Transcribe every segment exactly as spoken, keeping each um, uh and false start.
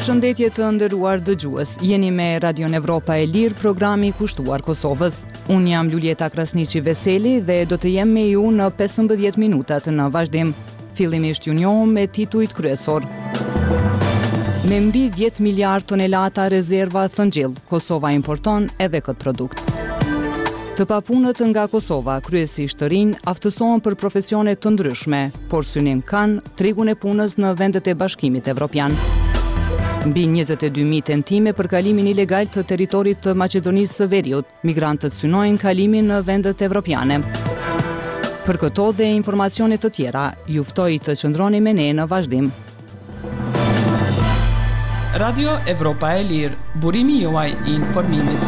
Përshëndetje të nderuar dëgjues. Jeni me Radion Evropa e Lirë, programi i kushtuar Kosovës. Unë jam Luljeta Krasniqi Veseli dhe do të jem me ju në pesëmbëdhjetë minutat në vazhdim. Fillimisht ju njohëm me titujt kryesor. Me mbi dhjetë miliard tonelata rezerva thëngjell, Kosova importon edhe këtë produkt. Të papunët nga Kosova, kryesisht të rinj, aftësohen për profesione të ndryshme, por synim kanë tregun e punës në vendet e Bashkimit Evropian. Mbi njëzet e dy mijë tentime për kalimin ilegal të territorit të Maqedonisë së Veriut, migrantët synojnë kalimin në vendet evropiane. Për këto dhe informacione të tjera, ju ftoj të qëndroni me ne në vazhdim. Radio Evropa e Lirë, burimi juaj i informimit.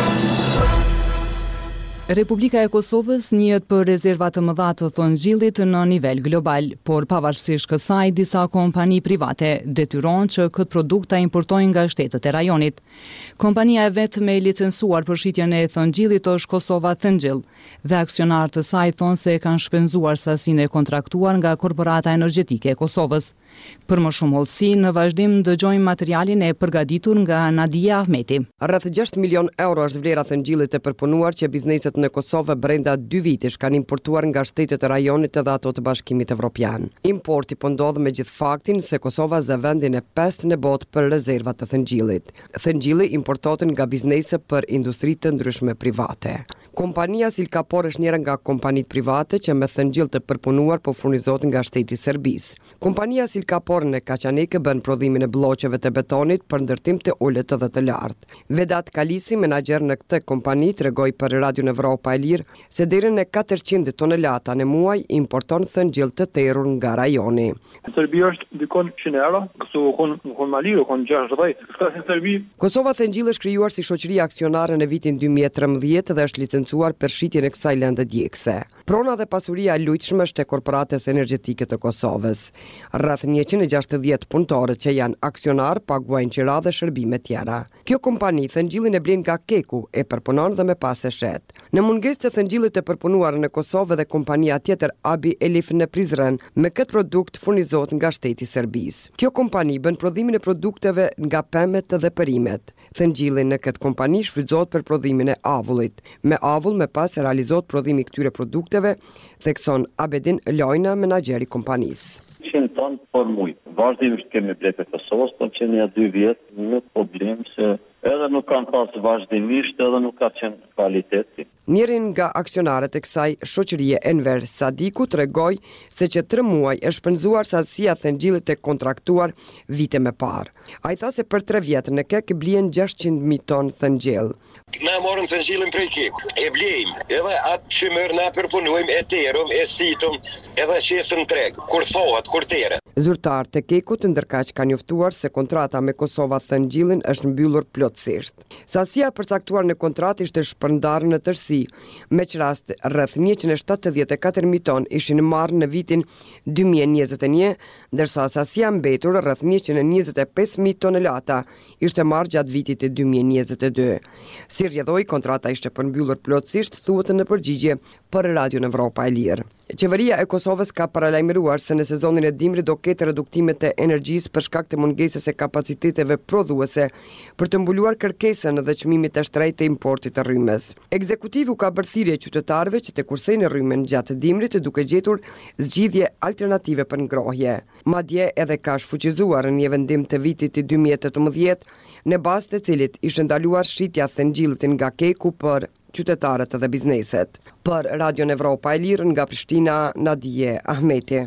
Republika e Kosovës njihet për rezerva të mëdha të thongjillit në nivel global, por pavarësisht kësaj disa kompani private detyrohen që këtë produkt ta importojnë nga shtetet e rajonit. Kompania e vetë me licencuar për shitjen e thongjillit është Kosova Thëngjell dhe aksionarët të saj thonë se kanë shpenzuar sasinë e kontraktuar nga Korporata Energjetike e Kosovës. Për më shumë hollësi, në vazhdim dëgjojmë materialin e përgatitur nga Nadia Ahmeti. Rreth gjashtë milion euro është vlera e thëngjillit e përpunuar që bizneset në Kosovë brenda dy vitesh kanë importuar nga shtetet e rajonit edhe ato të Bashkimit Evropian. Importi po ndodh me gjithë faktin se Kosova zë vendin e pestë në botë për rezervat të thëngjillit. Thëngjilli importohet nga biznese për industri të ndryshme private. Kompania Silkapor është njëra nga kompanitë private që me thëngjill të përpunuar po furnizohet nga shteti i Serbisë. Kompania Silkapor në Kaçanik bën prodhimin e bloqeve të betonit për ndërtim të ulët edhe të lartë. Vedat Kalisi, menaxher në këtë kompani, tregoi për Radion Evropa e Lirë se deri në katërqind tonelata në muaj importon thëngjill të terrur nga rajoni. Serbi është dikon njëqind euro, këtu kon kon Mali, kon gjashtëdhjetë. Ska si Serbi. Kosova Thëngjell është krijuar si shoqëri aksionare në vitin dy mijë e trembëdhjetë dhe është licencuar për shitjen e kësaj lëndë djegëse. Prona dhe pasuria e lujtshme është e Korporatës Energjetike të Kosovës. Rreth njëqind e gjashtëdhjetë punëtorët që janë aksionar paguajnë qira dhe shërbime tjera. Kjo kompani thëngjillin e blen nga Keku, e përpunon dhe me pas e shet. Në mungesë të thëngjillit të përpunuar në Kosovë dhe kompania tjetër Abi Elif në Prizren, me këtë produkt furnizohet nga shteti i Serbisë. Kjo kompani bën prodhimin e produkteve nga pemet dhe perimet. Thëngjilli në këtë kompani shfrytëzohet për prodhimin e avullit. Me avull me pas realizohet prodhimi i këtyre produkteve, thekson Abedin Lojna, menaxheri i kompanisë. njëqind ton për muj. Vazhdimisht kemi blet e Kosovës, po që një dy vjetë nuk problem se edhe nuk kanë pas vazhdimisht edhe nuk ka qenë kvaliteti. Njërin nga aksionarët e kësaj shoqërie, Enver Sadiku, tregoi se që tre muaj është shpenzuar sasia thëngjillit e kontraktuar vite më parë. Ai tha se për tre vjet në Kek blien gjashtëqind mijë ton thëngjell. Na morëm thëngjillin prej Keku, e blejmë, edhe atë që mërë na përpunojmë, e terëm, e situm, edhe qesëm treg, kur thohat, kur tere. Zyrtarët e Kekut ndërkaq kanë njoftuar se kontrata me Kosova Thëngjillin është mbyllur plotësisht. Sasia përcaktuar në kontratë ishte shpërndarë në tërësi, me që rast rreth njëqind e shtatëdhjetë e katër mijë ton ishin marrë në vitin dy mijë e njëzet e një, ndërsa sasia mbetur rreth njëqind e njëzet e pesë mijë tonelata ishte marrë gjatë vitit të dy mijë e njëzet e dy. Si rrjedhoi, kontrata ishte përmbyllur plotësisht, thuhet në përgjigje për Radion Evropa e Lirë. Qeveria e Kosovës ka paralajmëruar se në sezonin e dimrit do ketë reduktimet e energjisë për shkak të mungesës e kapaciteteve prodhuese për të mbuluar kërkesën dhe çmimit të shtrenjtë të importit të rrymës. Ekzekutivi u ka bërë thirrje qytetarëve që të kursejnë rrymën gjatë dimrit duke gjetur zgjidhje alternative për ngrohje. Madje edhe ka shfuqizuar në një vendim të vitit të dy mijë e tetëmbëdhjetë, në bazë të cilit ishte ndaluar shitja thëngjillit nga Keku për qytetarët dhe bizneset. Për Radion Evropa e Lirë nga Prishtina, Nadije Ahmeti.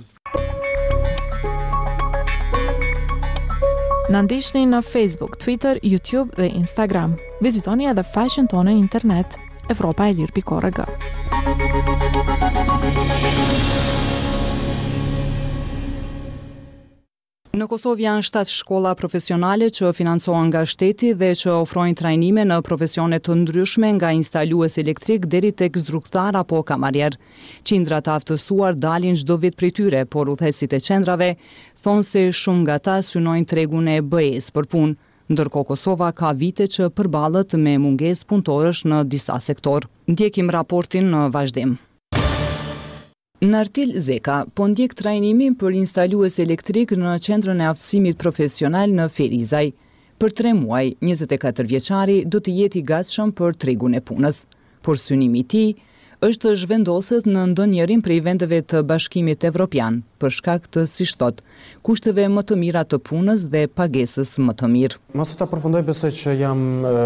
Na ndiqni në Facebook, Twitter, YouTube dhe Instagram. Vizitoni edhe faqen tonë internet evropa e lirë pikë org. Në Kosovë janë shtatë shkolla profesionale që financohen nga shteti dhe që ofrojnë trajnime në profesione të ndryshme nga instalues elektrik deri tek zrugtar apo kamarier. Qindra të aftësuar dalin çdo vit prej tyre, por udhëheqësit e qendrave thonë se shumë nga ta synojnë tregun e B E-s për punë, ndërkohë Kosova ka vite që përballet me mungesë punëtorësh në disa sektor. Ndjekim raportin në vazhdim. Nartil Zeka po ndjek trajnimin për instalues elektrik në qendrën e aftësimit profesional në Ferizaj. Për tre muaj, njëzet e katër vjeçari do të jetë i gatshëm për tregun e punës, por synimi i tij është zhvendoset në ndonjërin prej vendeve të Bashkimit Evropian, për shkak të, siç thot, kushteve më të mira të punës dhe pagesës më të mirë. Mos të përfundoj, besoj që jam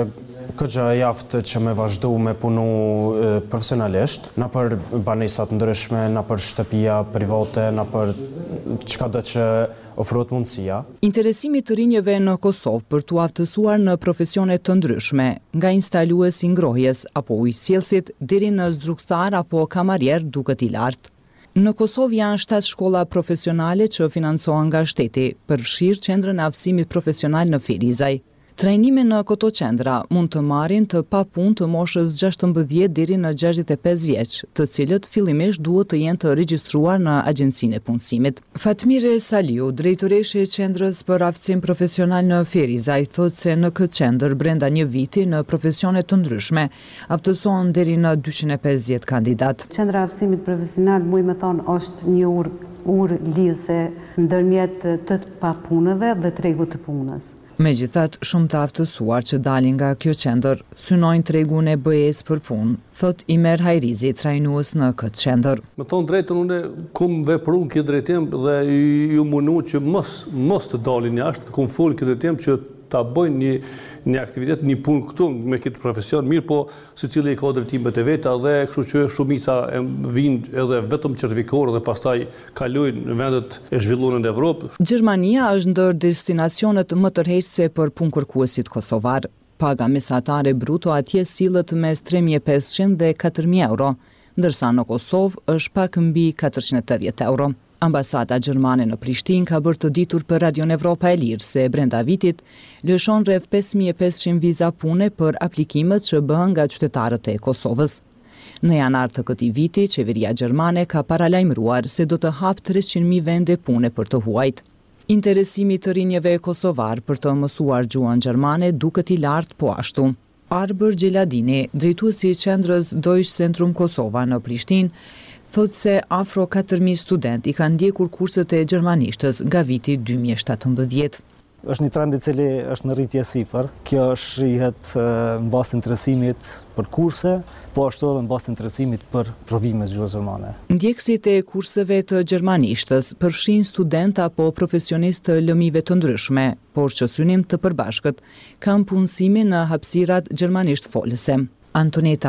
këgja e aftë që me vazhdu me punu profesionalisht, na për banesat ndryshme, na për shtëpia private, na për çka do që ofrohet mundësia. Interesimi të rinjeve në Kosovë për t'u aftësuar në profesione të ndryshme, nga instaluesi ngrohjes apo ujësjellësit deri në zdrukthar apo kamarier duket i lartë. Në Kosovë janë shtatë shkolla profesionale që financohen nga shteti, përfshirë qendrën e aftësimit profesional në Ferizaj. Trajnime në këto qendra mund të marrin të papunë të moshës gjashtëmbëdhjetë deri në gjashtëdhjetë e pesë vjeç, të cilët fillimisht duhet të jenë të regjistruar në Agjencinë e Punësimit. Fatmire Saliu, drejtoreshe e qendrës për aftësim profesional në Ferizaj, thotë se në këtë qendër brenda një viti në profesione të ndryshme aftësohen deri në dyqind e pesëdhjetë kandidat. Qendra e aftësimit profesional, muj me thonë, është një urë ur lidhëse ndërmjet të papunëve dhe tregut të punës. Megjithatë, shumë të aftësuar që dalin nga kjo qendër synojnë tregun e B E-s për punë, thot Imer Hajrizi, trajnues në këtë qendër. Me thonë drejtën, unë kum vepru në këtë drejtim dhe ju munu që mos, mos të dalin jashtë, kum folë këtë drejtim që ta bëjnë një, një aktivitet, një punë këtu me këtë profesion, mirë po se cilë i ka drejtimet e veta dhe kështu që shumica vinë edhe vetëm certifikore dhe pastaj kalojnë në vendet e zhvilluara në Evropë. Gjermania është ndër destinacionet më tërheqëse për punëkërkuesit kosovar. Paga mesatare bruto atje sillet mes tre mijë e pesëqind dhe katër mijë euro, ndërsa në Kosovë është pak mbi katërqind e tetëdhjetë euro. Ambasada gjermane në Prishtinë ka bërë të ditur për Radio Evropa e Lirë se brenda vitit lëshon rreth pesë mijë e pesëqind viza pune për aplikimet që bëhen nga qytetarët e Kosovës. Në janar të këtij viti, qeveria gjermane ka paralajmëruar se do të hapë treqind mijë vende pune për të huajt. Interesimi të rinjeve kosovar për të mësuar gjuhën gjermane duket i lartë po ashtu. Arbër Gjeladini, drejtuesi i qendrës Deutsche Zentrum Kosova në Prishtinë, thotë se afro katër mijë student i kanë ndjekur kurset e gjermanishtës nga viti dy mijë e shtatëmbëdhjetë. Është një trend i cili është në rritje sipër. Kjo shihet në bazë të interesimit për kurse, po ashtu edhe në bazë të interesimit për provimet gjuhës gjermane. Ndjekësit e kurseve të gjermanishtës përfshin student apo profesionistë të lëmive të ndryshme, por që synim të përbashkët kanë punësimin në hapësirat gjermanisht folëse. Antoneta